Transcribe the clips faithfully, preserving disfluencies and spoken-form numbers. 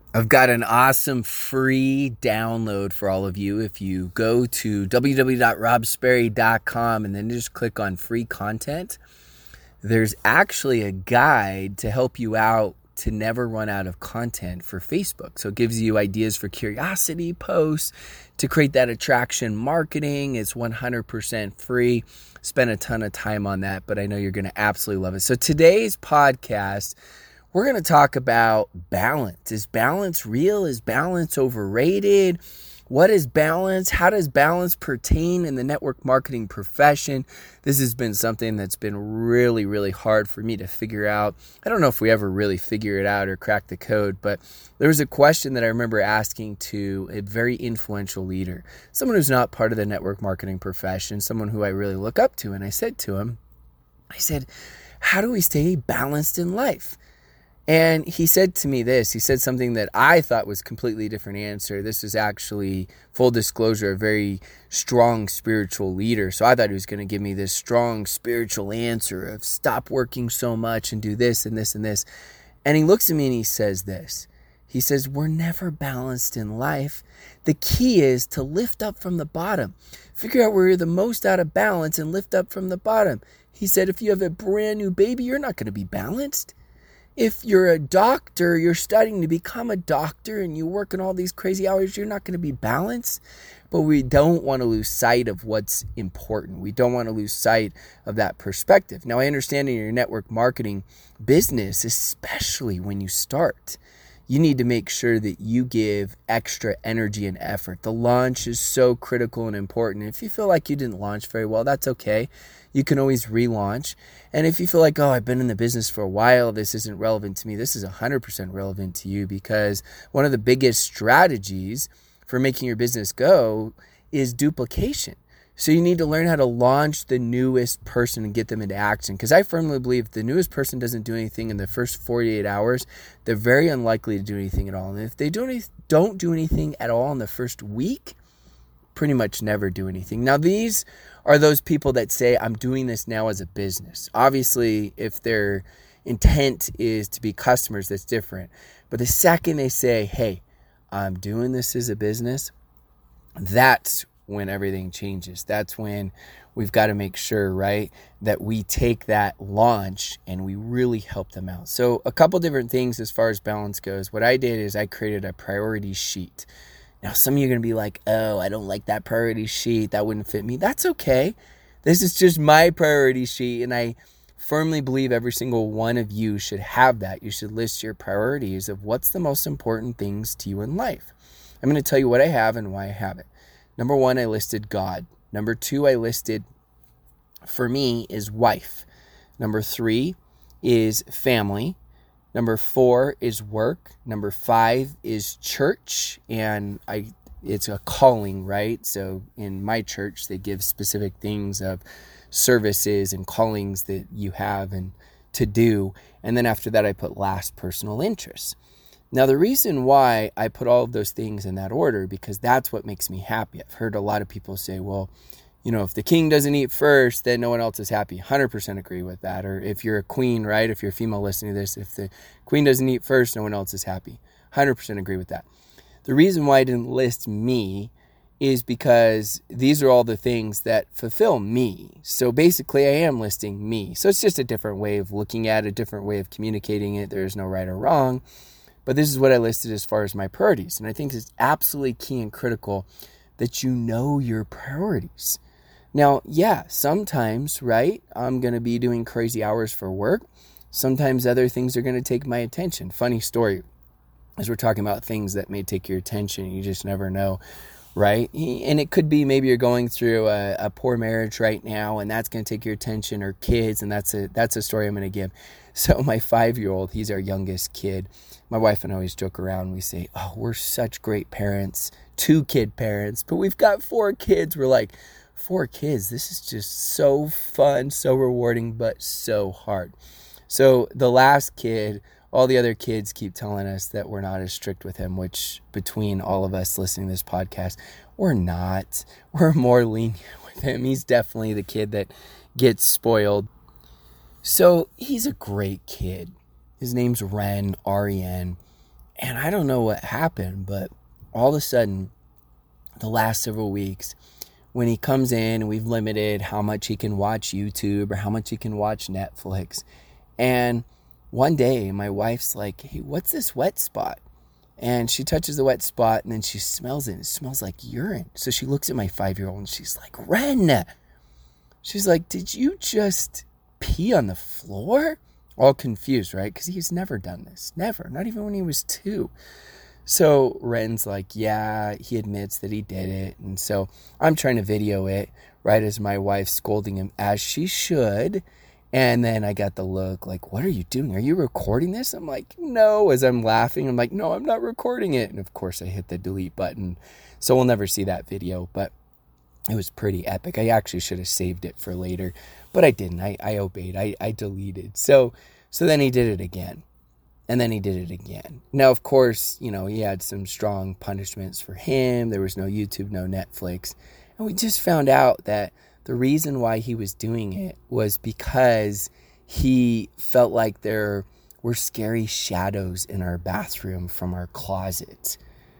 I've got an awesome free download for all of you. If you go to w w w dot rob sperry dot com and then just click on free content, there's actually a guide to help you out to never run out of content for Facebook. So it gives you ideas for curiosity posts, to create that attraction marketing. It's one hundred percent free. Spend a ton of time on that, but I know you're going to absolutely love it. So today's podcast, we're going to talk about balance. Is balance real? Is balance overrated? What is balance? How does balance pertain in the network marketing profession? This has been something that's been really, really hard for me to figure out. I don't know if we ever really figure it out or crack the code, but there was a question that I remember asking to a very influential leader, someone who's not part of the network marketing profession, someone who I really look up to. And I said to him, I said, how do we stay balanced in life? And he said to me this, he said something that I thought was a completely different answer. This is actually, full disclosure, a very strong spiritual leader. So I thought he was going to give me this strong spiritual answer of stop working so much and do this and this and this. And he looks at me and he says this. He says, we're never balanced in life. The key is to lift up from the bottom. Figure out where you're the most out of balance and lift up from the bottom. He said, if you have a brand new baby, you're not going to be balanced. If you're a doctor, you're studying to become a doctor and you work in all these crazy hours, you're not going to be balanced. But we don't want to lose sight of what's important. We don't want to lose sight of that perspective. Now, I understand in your network marketing business, especially when you start, you need to make sure that you give extra energy and effort. The launch is so critical and important. If you feel like you didn't launch very well, that's okay. You can always relaunch. And if you feel like, oh, I've been in the business for a while, this isn't relevant to me, this is one hundred percent relevant to you, because one of the biggest strategies for making your business go is duplication. So you need to learn how to launch the newest person and get them into action. Because I firmly believe if the newest person doesn't do anything in the first forty-eight hours, they're very unlikely to do anything at all. And if they don't, don't do anything at all in the first week, pretty much never do anything. Now, these are those people that say, I'm doing this now as a business. Obviously, if their intent is to be customers, that's different. But the second they say, hey, I'm doing this as a business, that's when everything changes. That's when we've got to make sure, right, that we take that launch and we really help them out. So a couple different things as far as balance goes. What I did is I created a priority sheet. Now, some of you are going to be like, oh, I don't like that priority sheet. That wouldn't fit me. That's okay. This is just my priority sheet, and I firmly believe every single one of you should have that. You should list your priorities of what's the most important things to you in life. I'm going to tell you what I have and why I have it. Number one, I listed God. Number two, I listed, for me, is wife. Number three is family. Number four is work. Number five is church. And I, it's a calling, right? So in my church, they give specific things of services and callings that you have and to do. And then after that, I put last, personal interests. Now, the reason why I put all of those things in that order, because that's what makes me happy. I've heard a lot of people say, well, you know, if the king doesn't eat first, then no one else is happy. one hundred percent agree with that. Or if you're a queen, right? If you're a female listening to this, if the queen doesn't eat first, no one else is happy. one hundred percent agree with that. The reason why I didn't list me is because these are all the things that fulfill me. So basically, I am listing me. So it's just a different way of looking at it, a different way of communicating it. There's no right or wrong. But this is what I listed as far as my priorities. And I think it's absolutely key and critical that you know your priorities. Now, yeah, sometimes, right, I'm going to be doing crazy hours for work. Sometimes other things are going to take my attention. Funny story, as we're talking about things that may take your attention, you just never know, right? And it could be maybe you're going through a, a poor marriage right now, and that's going to take your attention, or kids, and that's a that's a story I'm going to give. So my five-year-old, he's our youngest kid. My wife and I always joke around. We say, oh, we're such great parents, two kid parents, but we've got four kids. We're like, four kids, this is just so fun, so rewarding, but so hard. So the last kid, all the other kids keep telling us that we're not as strict with him, which between all of us listening to this podcast, we're not. We're more lenient with him. He's definitely the kid that gets spoiled. So he's a great kid. His name's Ren, R E N. And I don't know what happened, but all of a sudden, the last several weeks, when he comes in and we've limited how much he can watch YouTube or how much he can watch Netflix. And one day my wife's like, hey, what's this wet spot? And she touches the wet spot and then she smells it. It smells like urine. So she looks at my five-year-old and she's like, Ren, she's like, did you just pee on the floor? All confused, right? Because he's never done this. Never. Not even when he was two. So Ren's like, yeah, he admits that he did it. And so I'm trying to video it right as my wife's scolding him, as she should. And then I got the look like, what are you doing? Are you recording this? I'm like, no. As I'm laughing, I'm like, no, I'm not recording it. And of course I hit the delete button. So we'll never see that video. But it was pretty epic. I actually should have saved it for later, but I didn't. I, I obeyed. I, I deleted. So, so then he did it again. And then he did it again. Now, of course, you know, he had some strong punishments for him. There was no YouTube, no Netflix. And we just found out that the reason why he was doing it was because he felt like there were scary shadows in our bathroom from our closets.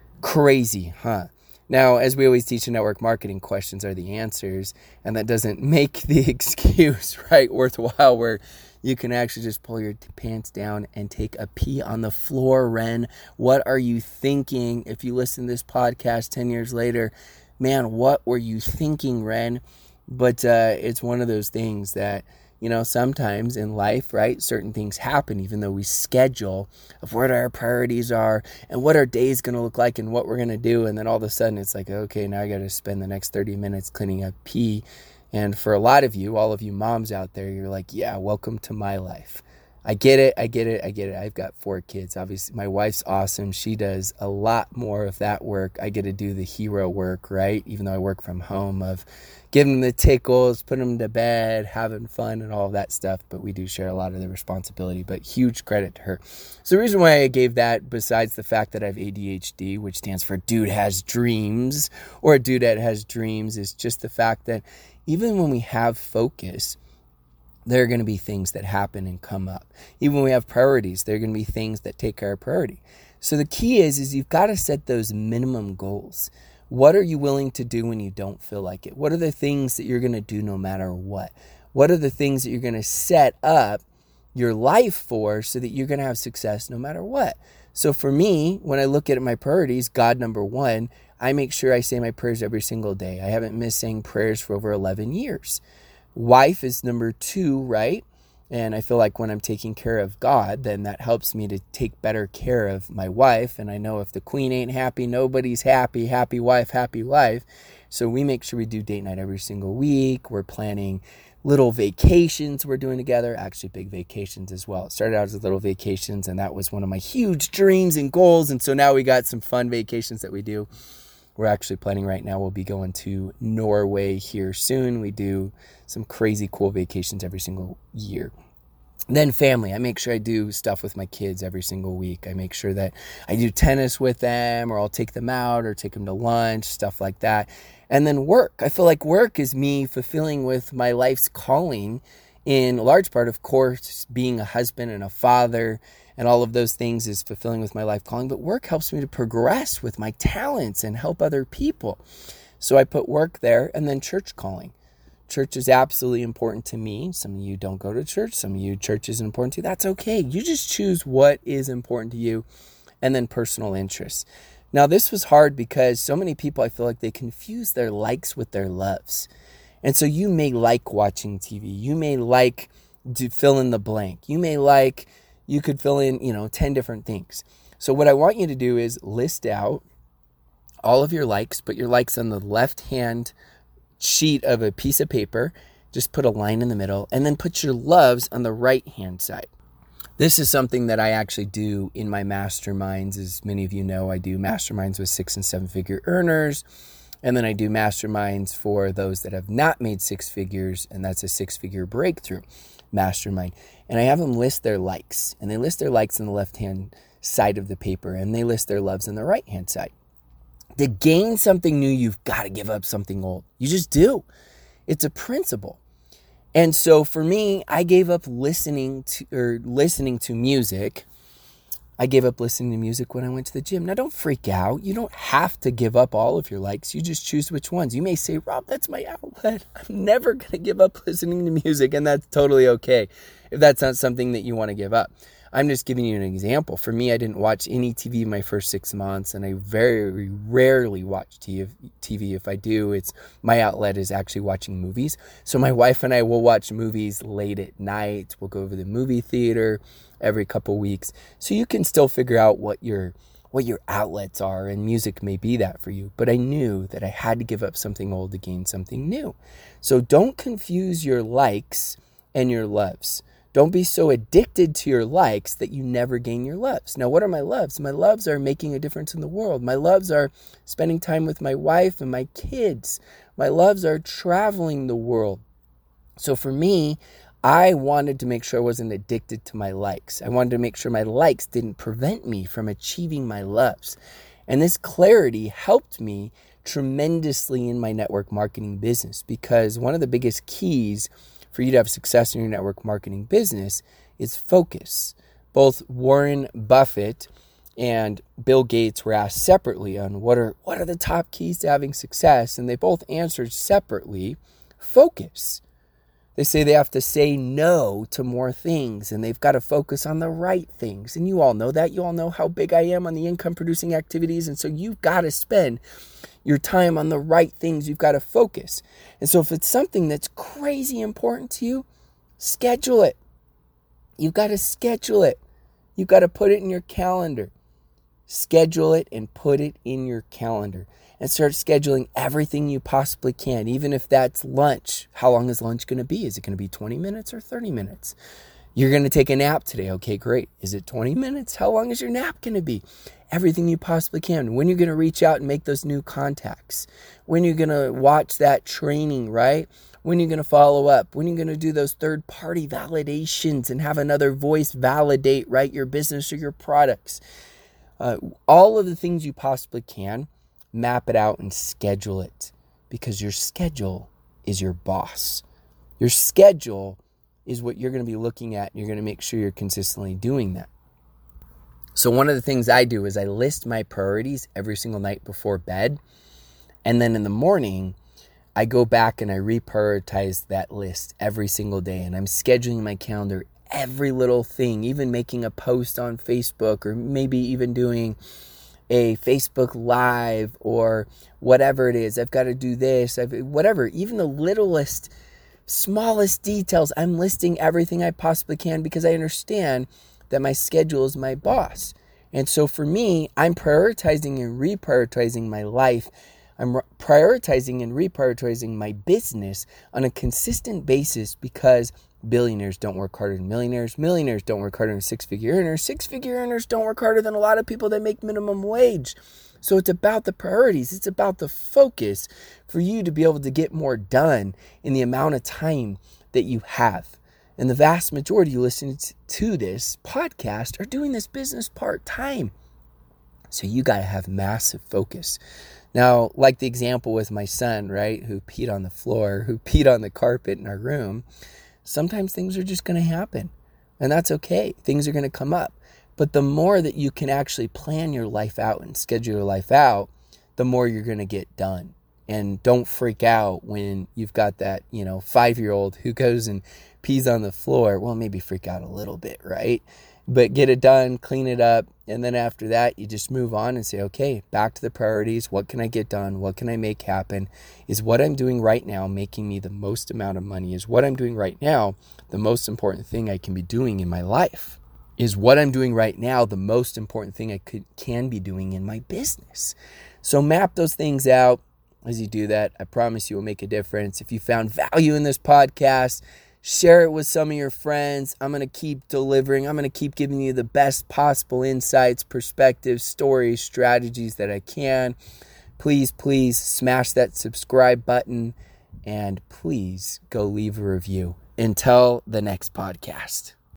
Crazy, huh? Now, as we always teach in network marketing, questions are the answers, and that doesn't make the excuse, right, worthwhile, where you can actually just pull your pants down and take a pee on the floor, Ren. What are you thinking? If you listen to this podcast ten years later, man, what were you thinking, Ren? But uh, it's one of those things that, you know, sometimes in life, right, certain things happen, even though we schedule of what our priorities are and what our day is going to look like and what we're going to do. And then all of a sudden it's like, okay, now I got to spend the next thirty minutes cleaning up pee. And for a lot of you, all of you moms out there, you're like, yeah, welcome to my life. I get it. I get it. I get it. I've got four kids. Obviously, my wife's awesome. She does a lot more of that work. I get to do the hero work, right? Even though I work from home, of giving them the tickles, putting them to bed, having fun and all of that stuff. But we do share a lot of the responsibility, but huge credit to her. So the reason why I gave that, besides the fact that I have A D H D, which stands for dude has dreams, or a dude that has dreams, is just the fact that even when we have focus, there are going to be things that happen and come up. Even when we have priorities, there are going to be things that take our priority. So the key is, is you've got to set those minimum goals. What are you willing to do when you don't feel like it? What are the things that you're going to do no matter what? What are the things that you're going to set up your life for so that you're going to have success no matter what? So for me, when I look at my priorities, God number one, I make sure I say my prayers every single day. I haven't missed saying prayers for over eleven years. Wife is number two, right? And I feel like when I'm taking care of God, then that helps me to take better care of my wife. And I know if the queen ain't happy, nobody's happy. Happy wife, happy life. So we make sure we do date night every single week. We're planning little vacations we're doing together, actually big vacations as well. It started out as little vacations, and that was one of my huge dreams and goals. And so now we got some fun vacations that we do. We're actually planning right now, we'll be going to Norway here soon. We do some crazy cool vacations every single year. Then family, I make sure I do stuff with my kids every single week. I make sure that I do tennis with them, or I'll take them out or take them to lunch, stuff like that. And then work. I feel like work is me fulfilling with my life's calling, in large part, of course, being a husband and a father and all of those things is fulfilling with my life calling. But work helps me to progress with my talents and help other people. So I put work there, and then church calling. Church is absolutely important to me. Some of you don't go to church. Some of you, church isn't important to you. That's okay. You just choose what is important to you. And then personal interests. Now, this was hard because so many people, I feel like they confuse their likes with their loves. And so you may like watching T V. You may like to fill in the blank. You may like, you could fill in, you know, ten different things. So what I want you to do is list out all of your likes, put your likes on the left-hand sheet of a piece of paper, just put a line in the middle, and then put your loves on the right-hand side. This is something that I actually do in my masterminds. As many of you know, I do masterminds with six and seven figure earners. And then I do masterminds for those that have not made six figures. And that's a six figure breakthrough mastermind. And I have them list their likes, and they list their likes on the left-hand side of the paper, and they list their loves on the right-hand side. To gain something new, you've got to give up something old. You just do. It's a principle. And so for me, I gave up listening to or listening to music I gave up listening to music when I went to the gym. Now, don't freak out. You don't have to give up all of your likes. You just choose which ones. You may say, Rob, that's my outlet. I'm never going to give up listening to music, and that's totally okay if that's not something that you want to give up. I'm just giving you an example. For me, I didn't watch any T V my first six months, and I very rarely watch T V. If I do, it's my outlet is actually watching movies. So my wife and I will watch movies late at night. We'll go to the movie theater every couple weeks. So you can still figure out what your what your outlets are, and music may be that for you. But I knew that I had to give up something old to gain something new. So don't confuse your likes and your loves. Don't be so addicted to your likes that you never gain your loves. Now, what are my loves? My loves are making a difference in the world. My loves are spending time with my wife and my kids. My loves are traveling the world. So for me, I wanted to make sure I wasn't addicted to my likes. I wanted to make sure my likes didn't prevent me from achieving my loves. And this clarity helped me tremendously in my network marketing business, because one of the biggest keys for you to have success in your network marketing business is focus. Both Warren Buffett and Bill Gates were asked separately on what are what are the top keys to having success, and they both answered separately, focus. They say they have to say no to more things, and they've got to focus on the right things. And you all know that. You all know how big I am on the income producing activities, and so you've got to spend your time on the right things. You've got to focus. And so if it's something that's crazy important to you, schedule it. You've got to schedule it. You've got to put it in your calendar. Schedule it and put it in your calendar. And start scheduling everything you possibly can, even if that's lunch. How long is lunch going to be? Is it going to be twenty minutes or thirty minutes? You're going to take a nap today. Okay, great. Is it twenty minutes? How long is your nap going to be? Everything you possibly can. When you're going to reach out and make those new contacts. When you're going to watch that training, right? When you're going to follow up. When you're going to do those third-party validations and have another voice validate, right, your business or your products. Uh, all of the things you possibly can, map it out and schedule it, because your schedule is your boss. Your schedule is what you're going to be looking at, and you're going to make sure you're consistently doing that. So one of the things I do is I list my priorities every single night before bed. And then in the morning, I go back and I reprioritize that list every single day. And I'm scheduling my calendar, every little thing, even making a post on Facebook, or maybe even doing a Facebook Live or whatever it is. I've got to do this, I've, whatever, even the littlest, smallest details. I'm listing everything I possibly can, because I understand that my schedule is my boss. And so for me, I'm prioritizing and reprioritizing my life. I'm prioritizing and reprioritizing my business on a consistent basis, because billionaires don't work harder than millionaires. Millionaires don't work harder than six-figure earners. Six-figure earners don't work harder than a lot of people that make minimum wage. So it's about the priorities. It's about the focus for you to be able to get more done in the amount of time that you have. And the vast majority of you listening to this podcast are doing this business part-time. So you got to have massive focus. Now, like the example with my son, right, who peed on the floor, who peed on the carpet in our room, sometimes things are just going to happen. And that's okay. Things are going to come up. But the more that you can actually plan your life out and schedule your life out, the more you're going to get done. And don't freak out when you've got that, you know, five-year-old who goes and pees on the floor. Well, maybe freak out a little bit, right? But get it done, clean it up, and then after that, you just move on and say, okay, back to the priorities. What can I get done? What can I make happen? Is what I'm doing right now making me the most amount of money? Is what I'm doing right now the most important thing I can be doing in my life? Is what I'm doing right now the most important thing I could can be doing in my business? So map those things out. As you do that, I promise you will make a difference. If you found value in this podcast, share it with some of your friends. I'm going to keep delivering. I'm going to keep giving you the best possible insights, perspectives, stories, strategies that I can. Please, please smash that subscribe button, and please go leave a review. Until the next podcast.